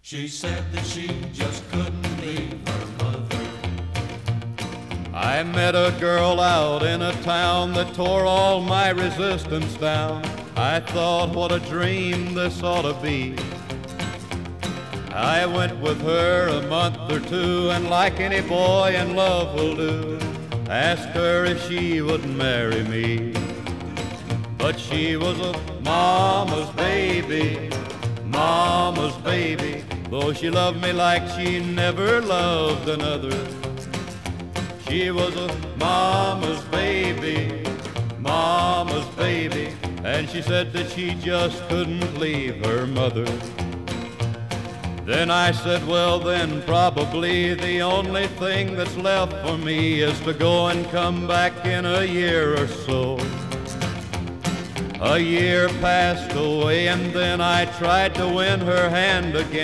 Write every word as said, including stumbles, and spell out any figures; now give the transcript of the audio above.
She said that she just couldn't leave her mother. I met a girl out in a town that tore all my resistance down. I thought, what a dream this ought to be. I went with her a month or two, and like any boy in love will do, asked her if she would marry me. But she was a mama's baby, mama's baby, though she loved me like she never loved another. She was a mama's baby, mama's baby, and she said that she just couldn't leave her mother. Then I said, well then probably the only thing that's left for me is to go and come back in a year or so. A year passed away and then I tried to win her hand again.